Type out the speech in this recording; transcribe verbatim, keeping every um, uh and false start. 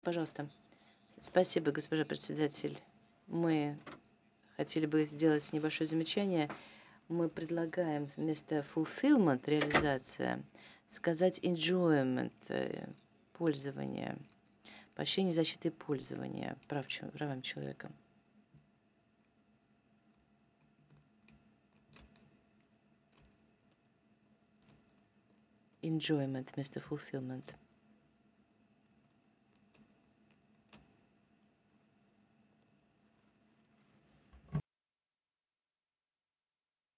Пожалуйста. Спасибо, госпожа председатель. Мы хотели бы сделать небольшое замечание. Мы предлагаем вместо fulfillment- реализация, сказать enjoyment- э, пользование, поощрение защиты пользования прав чё правами человека. Enjoyment вместо fulfillment.